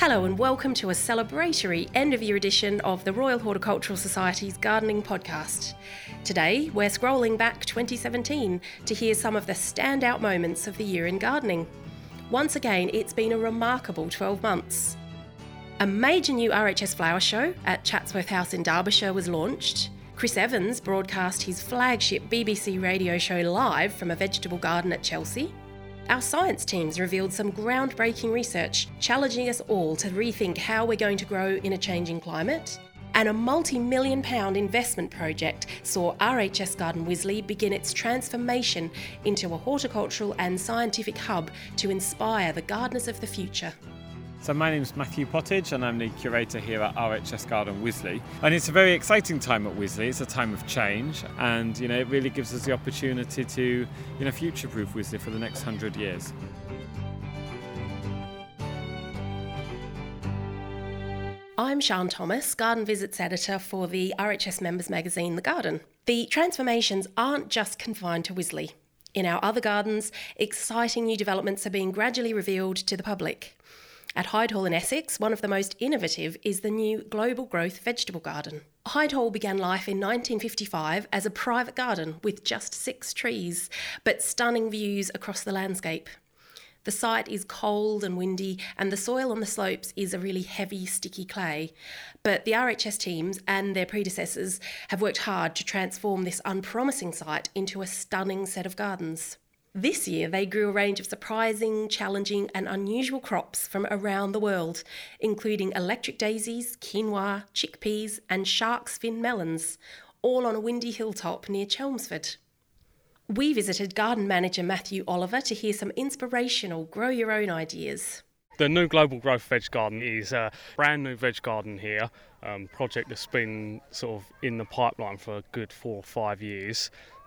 Hello and welcome to a celebratory end-of-year edition of the Royal Horticultural Society's Gardening Podcast. Today, we're scrolling back 2017 to hear some of the standout moments of the year in gardening. Once again, it's been a remarkable 12 months. A major new RHS flower show at Chatsworth House in Derbyshire was launched. Chris Evans broadcast his flagship BBC radio show live from a vegetable garden at Chelsea. Our science teams revealed some groundbreaking research, challenging us all to rethink how we're going to grow in a changing climate. And a multi-million-pound investment project saw RHS Garden Wisley begin its transformation into a horticultural and scientific hub to inspire the gardeners of the future. So my name's Matthew Pottage and I'm the curator here at RHS Garden Wisley. And it's a very exciting time at Wisley. It's a time of change and it really gives us the opportunity to future-proof Wisley for the next 100 years. I'm Sian Thomas, Garden Visits Editor for the RHS members magazine The Garden. The transformations aren't just confined to Wisley. In our other gardens, exciting new developments are being gradually revealed to the public. At Hyde Hall in Essex, one of the most innovative is the new Global Growth Vegetable Garden. Hyde Hall began life in 1955 as a private garden with just 6 trees, but stunning views across the landscape. The site is cold and windy, and the soil on the slopes is a really heavy, sticky clay. But the RHS teams and their predecessors have worked hard to transform this unpromising site into a stunning set of gardens. This year, they grew a range of surprising, challenging and unusual crops from around the world, including electric daisies, quinoa, chickpeas and shark's fin melons, all on a windy hilltop near Chelmsford. We visited garden manager Matthew Oliver to hear some inspirational grow-your-own ideas. The new Global Growth Veg Garden is a brand new veg garden here, project that's been sort of in the pipeline for a good 4 or 5 years.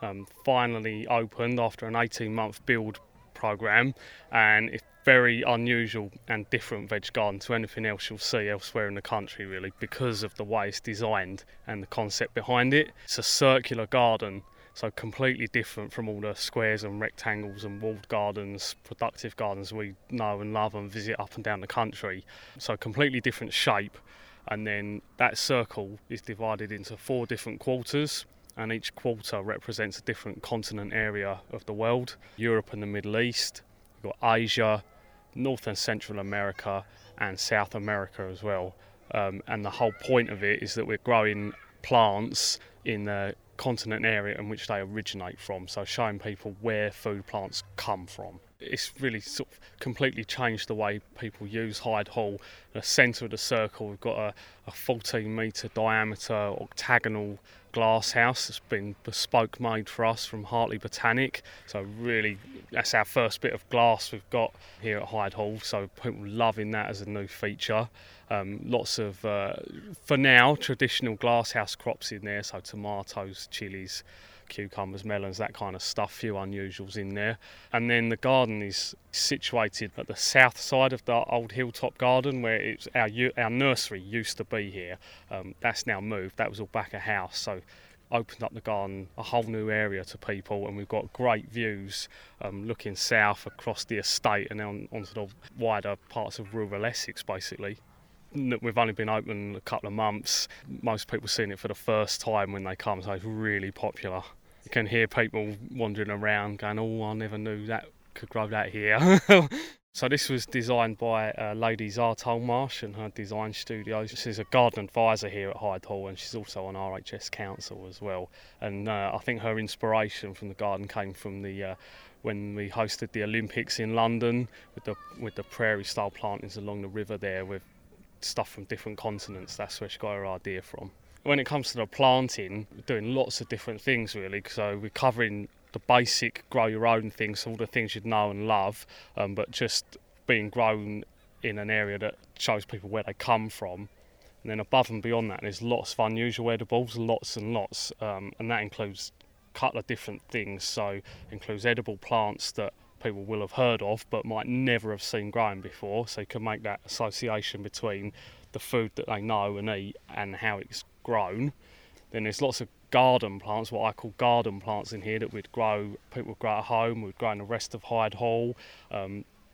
Finally opened after an 18-month build programme, and it's very unusual and different veg garden to anything else you'll see elsewhere in the country really, because of the way it's designed and the concept behind it. It's a circular garden, so completely different from all the squares and rectangles and walled gardens, productive gardens we know and love and visit up and down the country. So completely different shape, and then that circle is divided into 4 different quarters, and each quarter represents a different continent area of the world. Europe and the Middle East, you've got Asia, North and Central America and South America as well. And the whole point of it is that we're growing plants in the continent area in which they originate from, so showing people where food plants come from. It's really sort of completely changed the way people use Hyde Hall. The centre of the circle, we've got a 14-metre diameter octagonal glass house that's been bespoke made for us from Hartley Botanic. So really, that's our first bit of glass we've got here at Hyde Hall, so people loving that as a new feature. Lots of, for now, traditional glasshouse crops in there, so tomatoes, chilies, cucumbers, melons, that kind of stuff, few unusuals in there. And then the garden is situated at the south side of the old hilltop garden where it's our nursery used to be here. That's now moved, that was all back a house, so opened up the garden, a whole new area to people, and we've got great views looking south across the estate and then onto the wider parts of rural Essex basically. We've only been open a couple of months. Most people seeing it for the first time when they come, so it's really popular. You can hear people wandering around going, "Oh, I never knew that could grow that here." So this was designed by Lady Zartol Marsh and her design studio. She's a garden advisor here at Hyde Hall, and she's also on RHS Council as well. And I think her inspiration from the garden came from the when we hosted the Olympics in London with the prairie style plantings along the river there with stuff from different continents. That's where she got her idea from. When it comes to the planting, we're doing lots of different things really, so we're covering the basic grow your own things, all the things you'd know and love, but just being grown in an area that shows people where they come from. And then above and beyond that, there's lots of unusual edibles, lots and lots, and that includes a couple of different things. So it includes edible plants that people will have heard of but might never have seen growing before, so you can make that association between the food that they know and eat and how it's grown. Then there's lots of garden plants, what I call garden plants in here, that people would grow at home, we'd grow in the rest of Hyde Hall.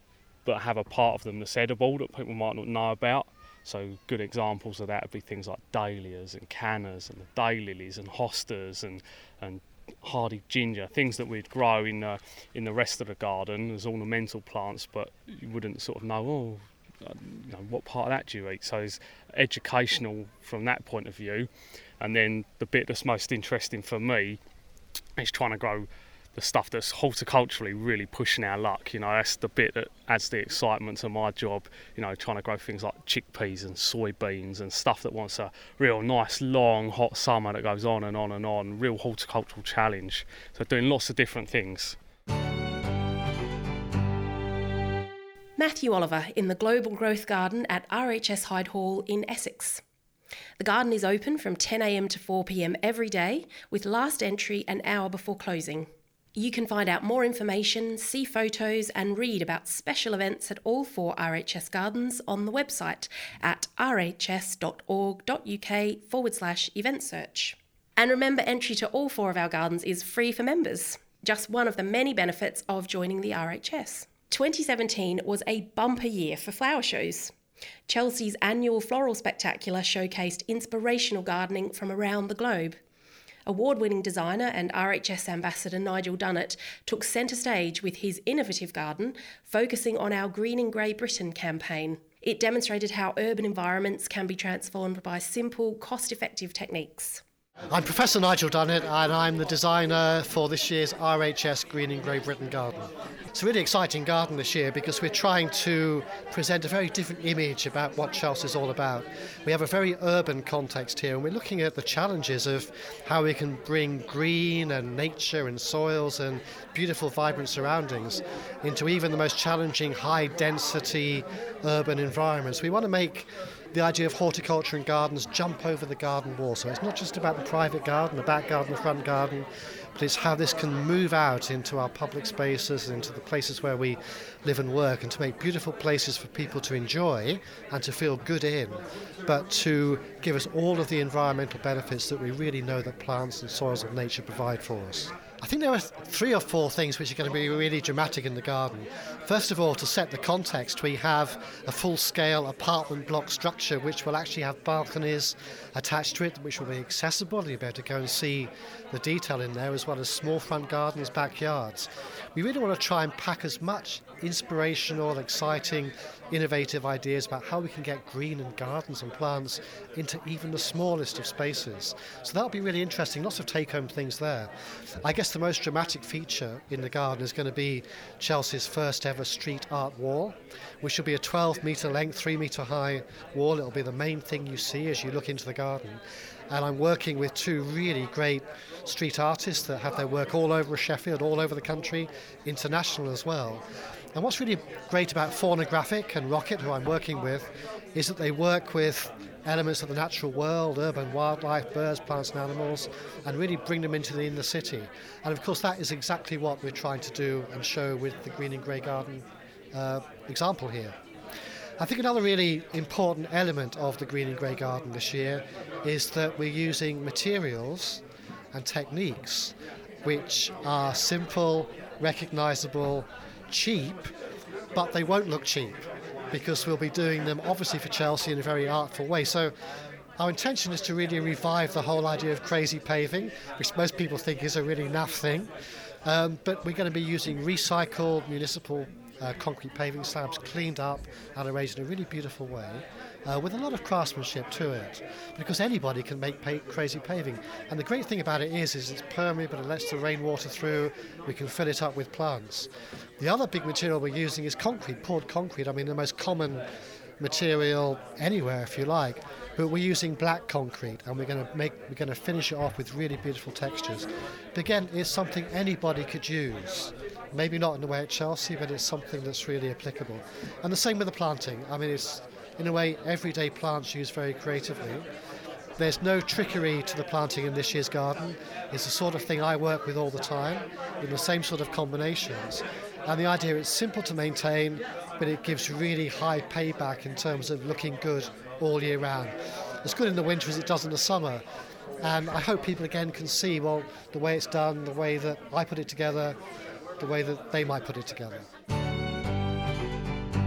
but have a part of them that's edible that people might not know about. So good examples of that would be things like dahlias and cannas and the daylilies and hostas and hardy ginger, things that we'd grow in the rest of the garden as ornamental plants, but you wouldn't sort of know, what part of that do you eat? So it's educational from that point of view. And then the bit that's most interesting for me is trying to grow the stuff that's horticulturally really pushing our luck. That's the bit that adds the excitement to my job, trying to grow things like chickpeas and soybeans and stuff that wants a real nice long hot summer that goes on and on and on, real horticultural challenge. So doing lots of different things. Matthew Oliver in the Global Growth Garden at RHS Hyde Hall in Essex. The garden is open from 10 a.m. to 4 p.m. every day, with last entry an hour before closing. You can find out more information, see photos and read about special events at all 4 RHS gardens on the website at rhs.org.uk/event search. And remember, entry to all 4 of our gardens is free for members, just one of the many benefits of joining the RHS. 2017 was a bumper year for flower shows. Chelsea's annual Floral Spectacular showcased inspirational gardening from around the globe. Award-winning designer and RHS ambassador Nigel Dunnett took centre stage with his innovative garden, focusing on our Greening Grey Britain campaign. It demonstrated how urban environments can be transformed by simple, cost-effective techniques. I'm Professor Nigel Dunnett and I'm the designer for this year's RHS Greening Grey Britain garden. It's a really exciting garden this year because we're trying to present a very different image about what Chelsea is all about. We have a very urban context here and we're looking at the challenges of how we can bring green and nature and soils and beautiful vibrant surroundings into even the most challenging high density urban environments. We want to make the idea of horticulture and gardens jump over the garden wall. So it's not just about the private garden, the back garden, the front garden, but it's how this can move out into our public spaces, into the places where we live and work, and to make beautiful places for people to enjoy and to feel good in, but to give us all of the environmental benefits that we really know that plants and soils of nature provide for us. I think there are 3 or 4 things which are going to be really dramatic in the garden. First of all, to set the context, we have a full-scale apartment block structure which will actually have balconies attached to it, which will be accessible. You'll be able to go and see the detail in there, as well as small front gardens, backyards. We really want to try and pack as much inspirational, exciting, innovative ideas about how we can get green and gardens and plants into even the smallest of spaces. So that'll be really interesting, lots of take-home things there. I guess the most dramatic feature in the garden is going to be Chelsea's first ever street art wall, which will be a 12-metre length, 3-metre high wall. It'll be the main thing you see as you look into the garden. And I'm working with 2 really great street artists that have their work all over Sheffield, all over the country, international as well. And what's really great about Faunographic and Rocket, who I'm working with, is that they work with elements of the natural world, urban wildlife, birds, plants and animals, and really bring them into the inner city. And of course that is exactly what we're trying to do and show with the Greening Grey Garden example here. I think another really important element of the Greening Grey Garden this year is that we're using materials and techniques which are simple, recognisable, cheap, but they won't look cheap because we'll be doing them obviously for Chelsea in a very artful way. So our intention is to really revive the whole idea of crazy paving, which most people think is a really naff thing, but we're going to be using recycled municipal concrete paving slabs, cleaned up and arranged in a really beautiful way, with a lot of craftsmanship to it, because anybody can make crazy paving. And the great thing about it is it's permeable, it lets the rainwater through, we can fill it up with plants. The other big material we're using is concrete, poured concrete. I mean, the most common material anywhere, if you like, but we're using black concrete, and we're going to finish it off with really beautiful textures. But again, it's something anybody could use. Maybe not in the way at Chelsea, but it's something that's really applicable. And the same with the planting. I mean, it's in a way everyday plants used very creatively. There's no trickery to the planting in this year's garden. It's the sort of thing I work with all the time, in the same sort of combinations. And the idea is simple to maintain, but it gives really high payback in terms of looking good all year round. As good in the winter as it does in the summer. And I hope people again can see, well, the way it's done, the way that I put it together, the way that they might put it together.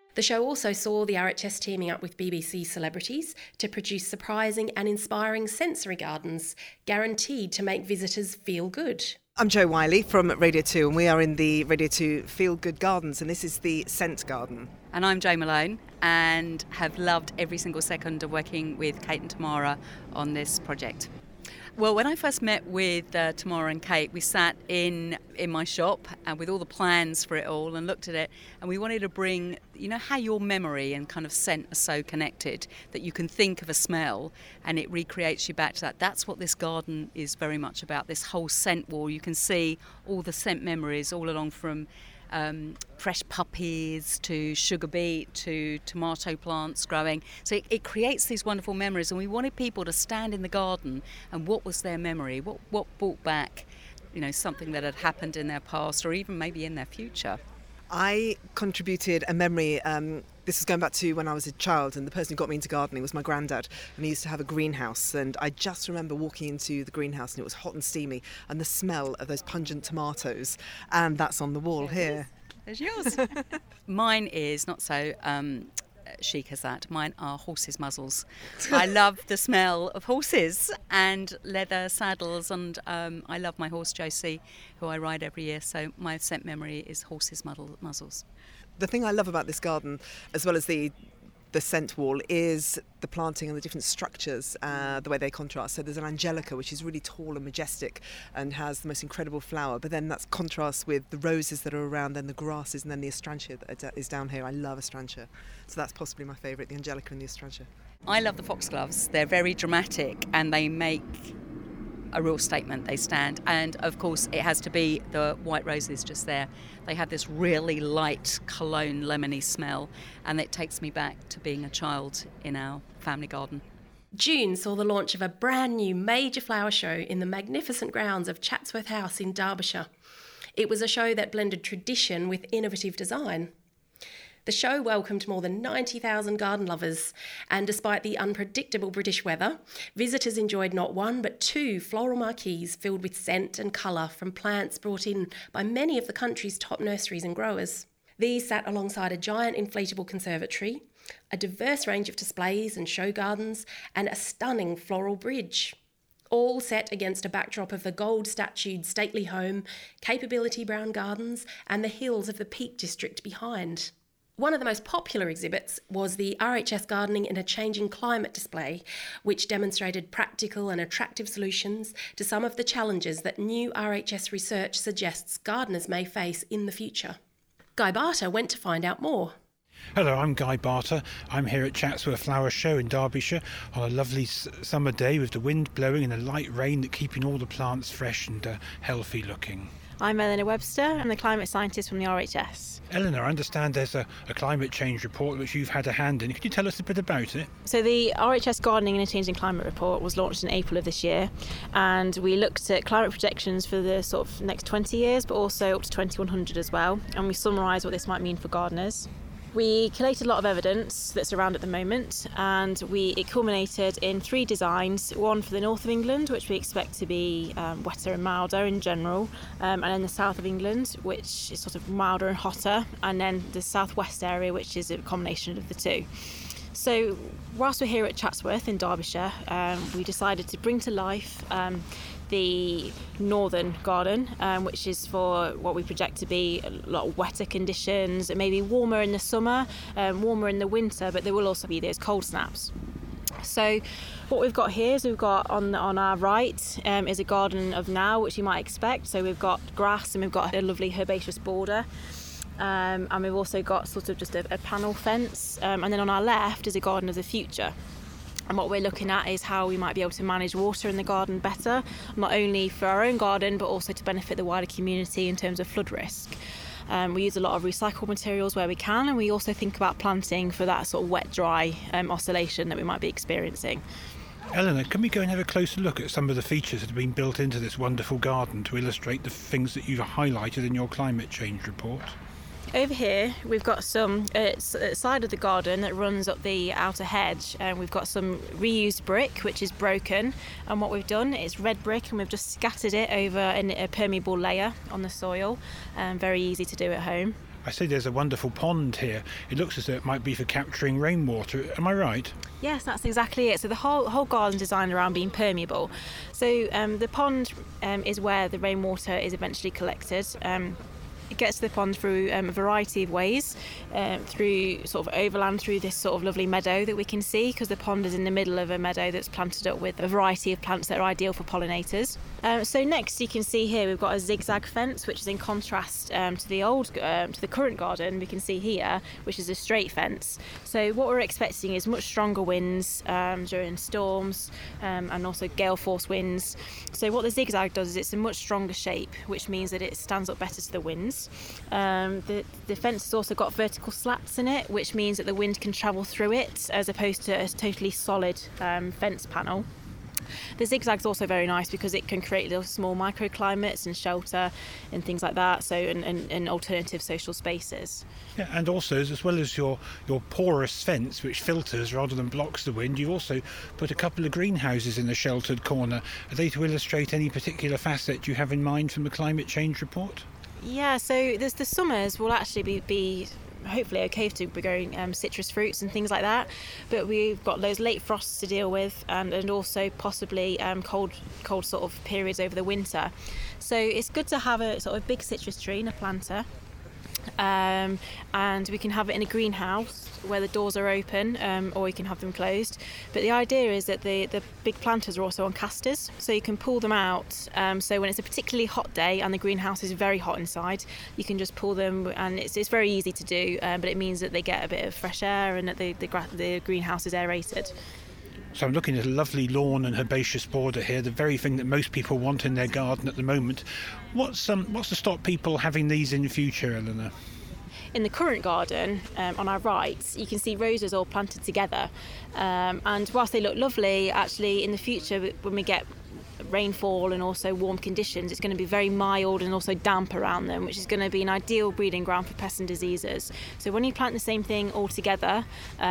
The show also saw the RHS teaming up with BBC celebrities to produce surprising and inspiring sensory gardens, guaranteed to make visitors feel good. I'm Jo Wiley from Radio 2, and we are in the Radio 2 Feel Good Gardens, and this is the Scent Garden. And I'm Jo Malone, and have loved every single second of working with Kate and Tamara on this project. Well, when I first met with Tamara and Kate, we sat in my shop and with all the plans for it all and looked at it, and we wanted to bring, you know, how your memory and kind of scent are so connected that you can think of a smell and it recreates you back to that. That's what this garden is very much about, this whole scent wall. You can see all the scent memories all along from fresh puppies to sugar beet to tomato plants growing. So it creates these wonderful memories, and we wanted people to stand in the garden and what was their memory, what brought back, you know, something that had happened in their past or even maybe in their future. I contributed a memory, this is going back to when I was a child, and the person who got me into gardening was my granddad, and he used to have a greenhouse, and I just remember walking into the greenhouse and it was hot and steamy, and the smell of those pungent tomatoes, and that's on the wall here. There's yours. Mine is not so chic as that. Mine are horses' muzzles. I love the smell of horses and leather saddles, and I love my horse Josie, who I ride every year, so my scent memory is horses' muzzles. The thing I love about this garden, as well as the scent wall, is the planting and the different structures, the way they contrast. So there's an angelica, which is really tall and majestic and has the most incredible flower, but then that's contrasts with the roses that are around, then the grasses, and then the astrantia that is down here. I love astrantia, so that's possibly my favourite, the angelica and the astrantia. I love the foxgloves. They're very dramatic and they make a real statement. They stand, and of course it has to be the white roses just there. They have this really light cologne lemony smell, and it takes me back to being a child in our family garden. June saw the launch of a brand new major flower show in the magnificent grounds of Chatsworth House in Derbyshire. It was a show that blended tradition with innovative design. The show welcomed more than 90,000 garden lovers, and despite the unpredictable British weather, visitors enjoyed not one but two floral marquees filled with scent and colour from plants brought in by many of the country's top nurseries and growers. These sat alongside a giant inflatable conservatory, a diverse range of displays and show gardens, and a stunning floral bridge. All set against a backdrop of the gold-statued stately home, Capability Brown Gardens, and the hills of the Peak District behind. One of the most popular exhibits was the RHS Gardening in a Changing Climate display, which demonstrated practical and attractive solutions to some of the challenges that new RHS research suggests gardeners may face in the future. Guy Barter went to find out more. Hello, I'm Guy Barter. I'm here at Chatsworth Flower Show in Derbyshire on a lovely summer day with the wind blowing and a light rain keeping all the plants fresh and healthy looking. I'm Eleanor Webster. I'm the climate scientist from the RHS. Eleanor, I understand there's a climate change report which you've had a hand in. Could you tell us a bit about it? So the RHS Gardening in a Changing Climate report was launched in April of this year, and we looked at climate projections for the sort of next 20 years, but also up to 2100 as well, and we summarised what this might mean for gardeners. We collated a lot of evidence that's around at the moment, and it culminated in 3 designs, one for the north of England, which we expect to be wetter and milder in general, and then the south of England, which is sort of milder and hotter, and then the southwest area, which is a combination of the two. So whilst we're here at Chatsworth in Derbyshire, we decided to bring to life the northern garden, which is for what we project to be a lot of wetter conditions, maybe warmer in the summer, warmer in the winter, but there will also be those cold snaps. So what we've got here is we've got on our right is a garden of now, which you might expect. So we've got grass and we've got a lovely herbaceous border. And we've also got sort of just a panel fence. And then on our left is a garden of the future. And what we're looking at is how we might be able to manage water in the garden better, not only for our own garden, but also to benefit the wider community in terms of flood risk. We use a lot of recycled materials where we can, and we also think about planting for that sort of wet-dry oscillation that we might be experiencing. Eleanor, can we go and have a closer look at some of the features that have been built into this wonderful garden to illustrate the things that you've highlighted in your climate change report? Over here we've got some side of the garden that runs up the outer hedge, and we've got some reused brick which is broken, and what we've done is red brick and we've just scattered it over in a permeable layer on the soil, very easy to do at home. I see there's a wonderful pond here. It looks as though it might be for capturing rainwater. Am I right? Yes, that's exactly it. So the whole garden designed around being permeable. So the pond is where the rainwater is eventually collected. It gets to the pond through a variety of ways, through sort of overland, through this sort of lovely meadow that we can see, because the pond is in the middle of a meadow that's planted up with a variety of plants that are ideal for pollinators. So next you can see here we've got a zigzag fence, which is in contrast to the current garden we can see here, which is a straight fence. So what we're expecting is much stronger winds during storms and also gale force winds. So what the zigzag does is it's a much stronger shape, which means that it stands up better to the winds. The fence has also got vertical slats in it, which means that the wind can travel through it as opposed to a totally solid fence panel. The zigzag's also very nice because it can create little small microclimates and shelter and things like that, so and alternative social spaces. Yeah, and also as well as your porous fence, which filters rather than blocks the wind, you've also put a couple of greenhouses in the sheltered corner. Are they to illustrate any particular facet you have in mind from the climate change report? Yeah, so the summers will actually be hopefully okay to be growing citrus fruits and things like that, but we've got those late frosts to deal with and also possibly cold sort of periods over the winter. So it's good to have a sort of big citrus tree in a planter. And we can have it in a greenhouse where the doors are open, or we can have them closed. But the idea is that the big planters are also on casters, so you can pull them out. So when it's a particularly hot day and the greenhouse is very hot inside, you can just pull them, and it's very easy to do. But it means that they get a bit of fresh air and that the greenhouse is aerated. So I'm looking at a lovely lawn and herbaceous border here, the very thing that most people want in their garden at the moment. What's to stop people having these in the future, Eleanor? In the current garden, on our right, you can see roses all planted together. And whilst they look lovely, actually in the future, when we get rainfall and also warm conditions, it's going to be very mild and also damp around them, which is going to be an ideal breeding ground for pests and diseases. So when you plant the same thing all together,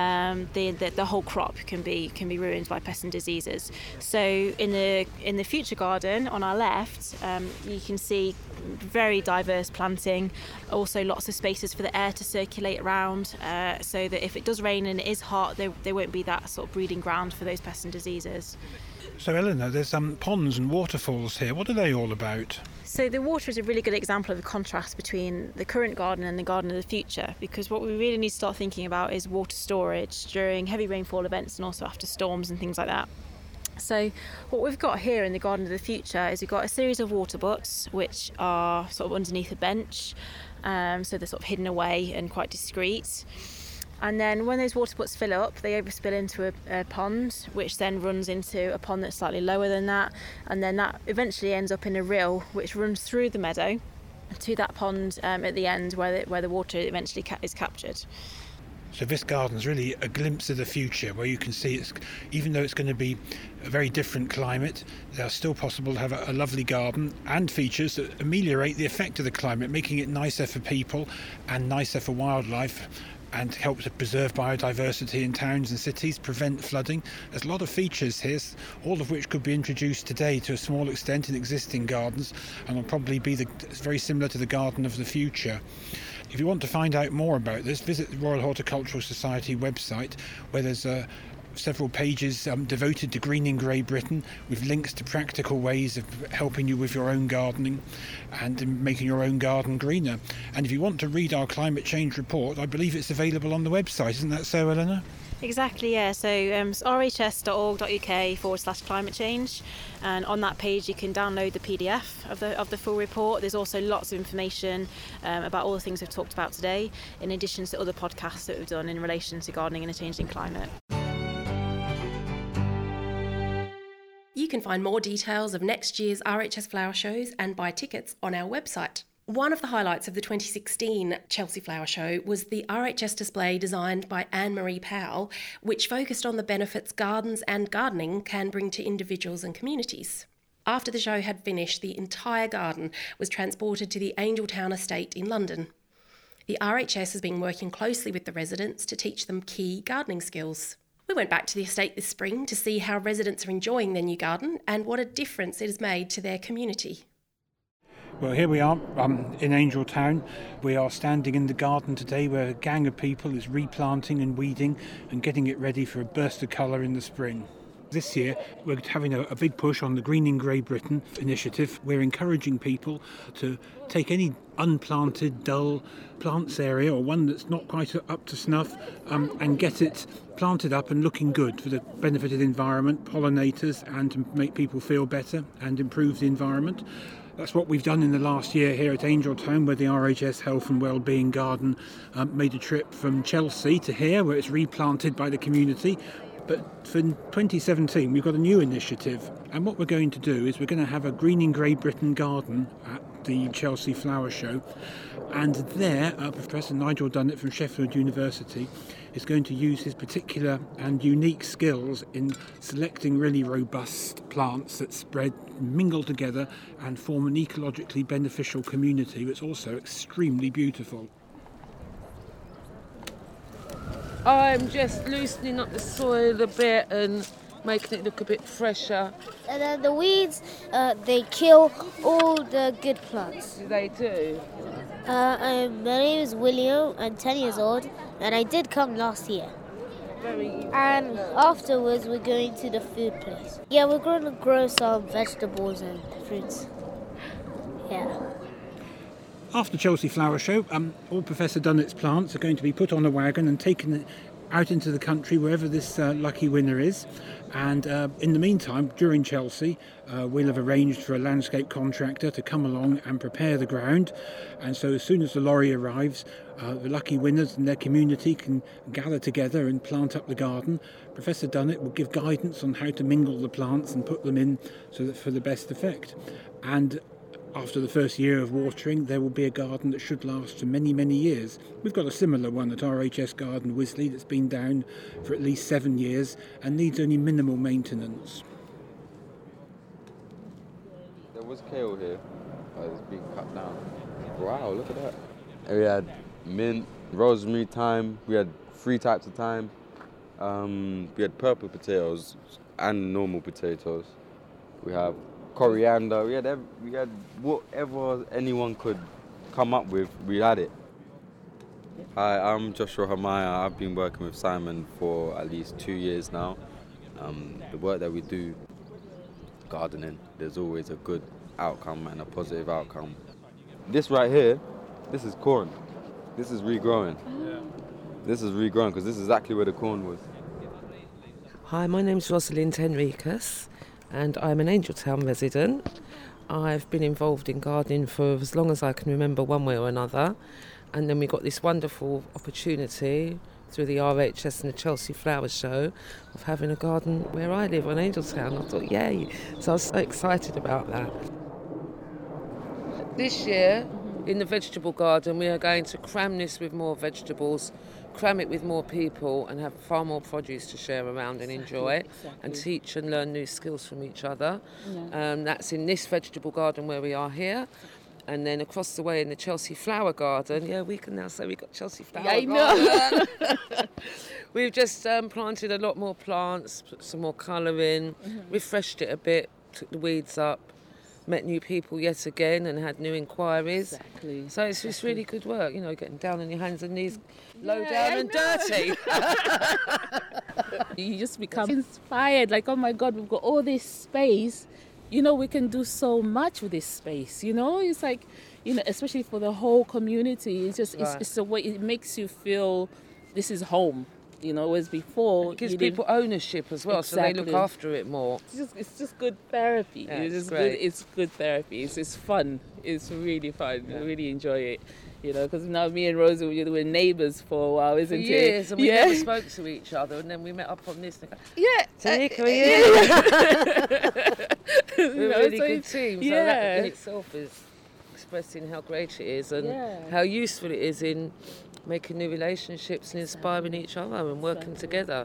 the whole crop can be ruined by pests and diseases. So in the future garden on our left, you can see very diverse planting, also lots of spaces for the air to circulate around, so that if it does rain and it is hot, there won't be that sort of breeding ground for those pests and diseases. So Eleanor, there's ponds and waterfalls here. What are they all about? So the water is a really good example of the contrast between the current garden and the garden of the future, because what we really need to start thinking about is water storage during heavy rainfall events and also after storms and things like that. So what we've got here in the garden of the future is we've got a series of water butts which are sort of underneath a bench, so they're sort of hidden away and quite discreet. And then when those water butts fill up, they overspill into a pond, which then runs into a pond that's slightly lower than that, and then that eventually ends up in a rill which runs through the meadow to that pond at the end where the water eventually is captured. So this garden's really a glimpse of the future, where you can see even though it's going to be a very different climate, it's still possible to have a lovely garden and features that ameliorate the effect of the climate, making it nicer for people and nicer for wildlife, and help to preserve biodiversity in towns and cities, prevent flooding. There's a lot of features here, all of which could be introduced today to a small extent in existing gardens, and will probably be very similar to the garden of the future. If you want to find out more about this, visit the Royal Horticultural Society website, where there's several pages devoted to greening Great Britain, with links to practical ways of helping you with your own gardening and making your own garden greener. And if you want to read our climate change report, I believe it's available on the website. Isn't that so, Eleanor? Exactly, yeah. So it's rhs.org.uk/climate change, and on that page you can download the PDF of the full report. There's also lots of information about all the things we've talked about today, in addition to other podcasts that we've done in relation to gardening in a changing climate. You can find more details of next year's RHS Flower Shows and buy tickets on our website. One of the highlights of the 2016 Chelsea Flower Show was the RHS display designed by Anne-Marie Powell, which focused on the benefits gardens and gardening can bring to individuals and communities. After the show had finished, the entire garden was transported to the Angeltown estate in London. The RHS has been working closely with the residents to teach them key gardening skills. We went back to the estate this spring to see how residents are enjoying their new garden and what a difference it has made to their community. Well, here we are in Angel Town. We are standing in the garden today where a gang of people is replanting and weeding and getting it ready for a burst of colour in the spring. This year, we're having a big push on the Greening Grey Britain initiative. We're encouraging people to take any unplanted, dull plants area or one that's not quite up to snuff and get it planted up and looking good for the benefit of the environment, pollinators, and to make people feel better and improve the environment. That's what we've done in the last year here at Angel Town, where the RHS Health and Wellbeing Garden made a trip from Chelsea to here, where it's replanted by the community. But for 2017, we've got a new initiative, and what we're going to do is we're going to have a Greening Grey Britain garden at the Chelsea Flower Show, and there Professor Nigel Dunnett from Sheffield University is going to use his particular and unique skills in selecting really robust plants that spread, mingle together and form an ecologically beneficial community that's also extremely beautiful. I'm just loosening up the soil a bit and making it look a bit fresher. And then the weeds, they kill all the good plants. They do. My name is William. I'm 10 years old, and I did come last year. And afterwards, we're going to the food place. Yeah, we're going to grow some vegetables and fruits. Yeah. After Chelsea Flower Show, all Professor Dunnett's plants are going to be put on a wagon and taken out into the country wherever this lucky winner is. And in the meantime, during Chelsea, we'll have arranged for a landscape contractor to come along and prepare the ground. And so as soon as the lorry arrives, the lucky winners and their community can gather together and plant up the garden. Professor Dunnett will give guidance on how to mingle the plants and put them in so that for the best effect. And after the first year of watering, there will be a garden that should last for many, many years. We've got a similar one at RHS Garden Wisley that's been down for at least 7 years and needs only minimal maintenance. There was kale here, but it's been cut down. Wow, look at that. We had mint, rosemary, thyme. We had 3 types of thyme. We had purple potatoes and normal potatoes. We have coriander, we had whatever anyone could come up with, we had it. Hi, I'm Joshua Hamaya. I've been working with Simon for at least 2 years now. The work that we do, gardening, there's always a good outcome and a positive outcome. This right here, this is corn. This is regrowing. This is regrowing because this is exactly where the corn was. Hi, my name's Rosalind Henricus, and I'm an Angel Town resident. I've been involved in gardening for as long as I can remember, one way or another, and then we got this wonderful opportunity through the RHS and the Chelsea Flower Show of having a garden where I live on Angel Town. I thought, yay! So I was so excited about that. This year, in the vegetable garden, we are going to cram this with more vegetables, cram it with more people, and have far more produce to share around and enjoy, and teach and learn new skills from each other. That's in this vegetable garden where we are here. And then across the way in the Chelsea Flower Garden, we can now say we've got Chelsea Flower Garden. We've just planted a lot more plants, put some more colour in, refreshed it a bit, took the weeds up, met new people yet again and had new inquiries. So it's just really good work, getting down on your hands and knees, low down and dirty. You just become inspired, like, oh my God, we've got all this space. We can do so much with this space, It's like, especially for the whole community, it's just, it's the way it makes you feel this is home. Whereas before... It gives people ownership as well, so they look after it more. It's just good therapy. Yeah, it's good therapy. It's fun. It's really fun. I really enjoy it. Because now me and Rosie, we're neighbours for a while, isn't it? For years, and we never spoke to each other, and then we met up on this. Tanika, we're a really good team, so that in itself is expressing how great it is and how useful it is in making new relationships and inspiring each other and working together.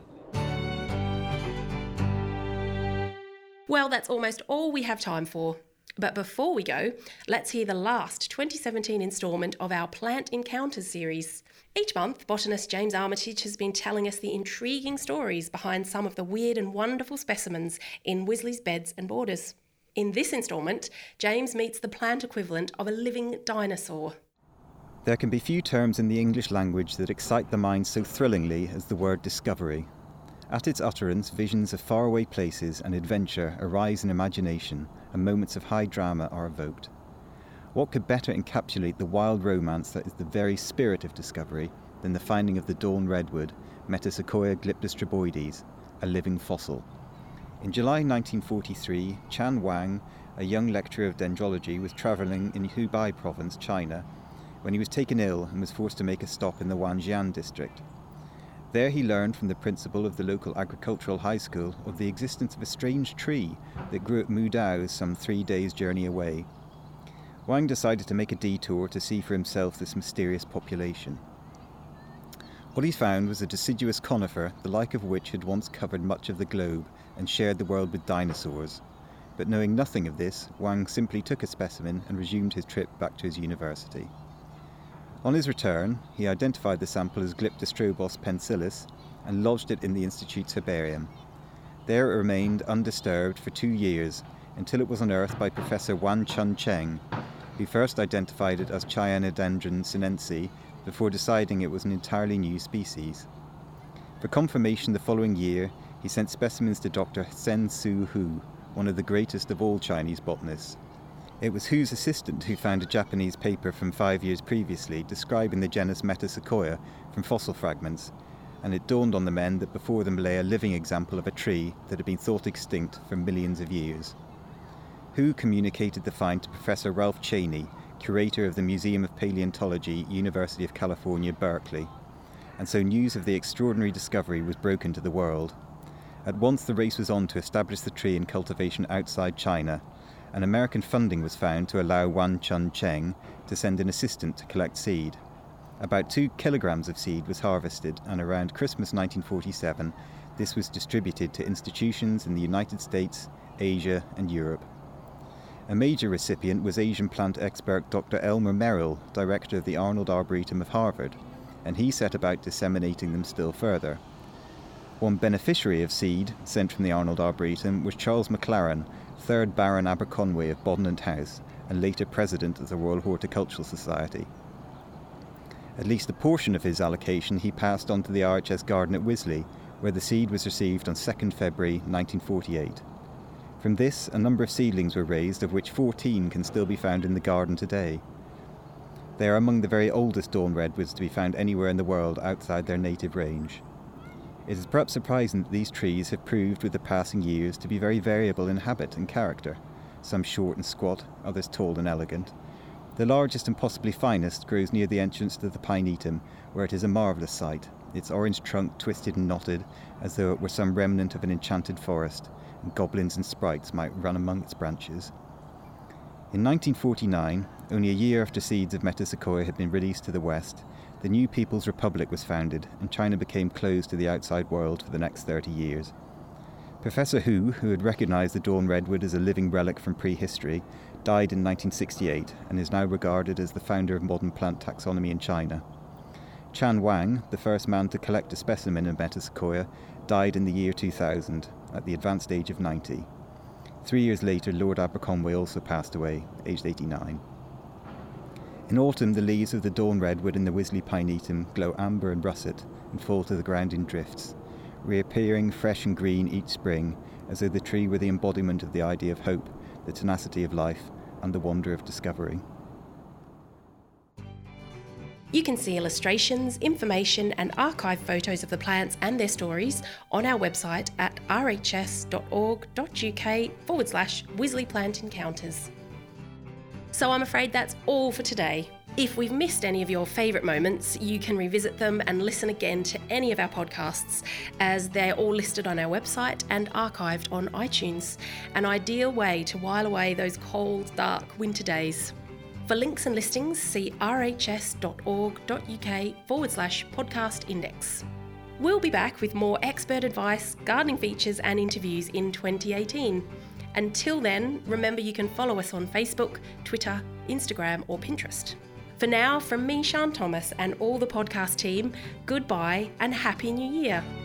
Well, that's almost all we have time for. But before we go, let's hear the last 2017 instalment of our Plant Encounters series. Each month, botanist James Armitage has been telling us the intriguing stories behind some of the weird and wonderful specimens in Wisley's beds and borders. In this instalment, James meets the plant equivalent of a living dinosaur. There can be few terms in the English language that excite the mind so thrillingly as the word discovery. At its utterance, visions of faraway places and adventure arise in imagination, and moments of high drama are evoked. What could better encapsulate the wild romance that is the very spirit of discovery than the finding of the dawn redwood, Metasequoia glyptostroboides, a living fossil? In July 1943, Chan Wang, a young lecturer of dendrology, was travelling in Hubei province, China, when he was taken ill and was forced to make a stop in the Wanjian district. There he learned from the principal of the local agricultural high school of the existence of a strange tree that grew at Mudao, some 3 days' journey away. Wang decided to make a detour to see for himself this mysterious population. What he found was a deciduous conifer, the like of which had once covered much of the globe and shared the world with dinosaurs. But knowing nothing of this, Wang simply took a specimen and resumed his trip back to his university. On his return, he identified the sample as Glyptostrobos pensilis and lodged it in the Institute's herbarium. There it remained undisturbed for 2 years, until it was unearthed by Professor Wan Chun Cheng, who first identified it as Cyanodendron sinense before deciding it was an entirely new species. For confirmation the following year, he sent specimens to Dr. Sen-Su Hu, one of the greatest of all Chinese botanists. It was Hu's assistant who found a Japanese paper from 5 years previously describing the genus Metasequoia from fossil fragments, and it dawned on the men that before them lay a living example of a tree that had been thought extinct for millions of years. Hu communicated the find to Professor Ralph Cheney, curator of the Museum of Paleontology, University of California, Berkeley, and so news of the extraordinary discovery was broken to the world. At once the race was on to establish the tree in cultivation outside China, and American funding was found to allow Wan Chun Cheng to send an assistant to collect seed. About 2 kilograms of seed was harvested, and around Christmas 1947 this was distributed to institutions in the United States, Asia and Europe. A major recipient was Asian plant expert Dr. Elmer Merrill, director of the Arnold Arboretum of Harvard, and he set about disseminating them still further. One beneficiary of seed sent from the Arnold Arboretum was Charles McLaren, 3rd Baron Aberconwy of Bodden House, and later president of the Royal Horticultural Society. At least a portion of his allocation he passed on to the RHS garden at Wisley, where the seed was received on 2nd February 1948. From this, a number of seedlings were raised, of which 14 can still be found in the garden today. They are among the very oldest dawn redwoods to be found anywhere in the world outside their native range. It is perhaps surprising that these trees have proved with the passing years to be very variable in habit and character, some short and squat, others tall and elegant. The largest and possibly finest grows near the entrance to the Pinetum, where it is a marvellous sight, its orange trunk twisted and knotted as though it were some remnant of an enchanted forest, and goblins and sprites might run among its branches. In 1949, only a year after seeds of Metasequoia had been released to the west, the new People's Republic was founded, and China became closed to the outside world for the next 30 years. Professor Hu, who had recognised the dawn redwood as a living relic from prehistory, died in 1968 and is now regarded as the founder of modern plant taxonomy in China. Chan Wang, the first man to collect a specimen of Metasequoia, died in the year 2000 at the advanced age of 90. 3 years later, Lord Aberconwy also passed away, aged 89. In autumn, the leaves of the dawn redwood in the Wisley Pinetum glow amber and russet and fall to the ground in drifts, reappearing fresh and green each spring, as though the tree were the embodiment of the idea of hope, the tenacity of life, and the wonder of discovery. You can see illustrations, information and archive photos of the plants and their stories on our website at rhs.org.uk/Wisley Plant Encounters. So I'm afraid that's all for today. If we've missed any of your favourite moments, you can revisit them and listen again to any of our podcasts, as they're all listed on our website and archived on iTunes. An ideal way to while away those cold, dark winter days. For links and listings, see rhs.org.uk/podcast index. We'll be back with more expert advice, gardening features and interviews in 2018. Until then, remember you can follow us on Facebook, Twitter, Instagram or Pinterest. For now, from me, Sian Thomas, and all the podcast team, goodbye and Happy New Year.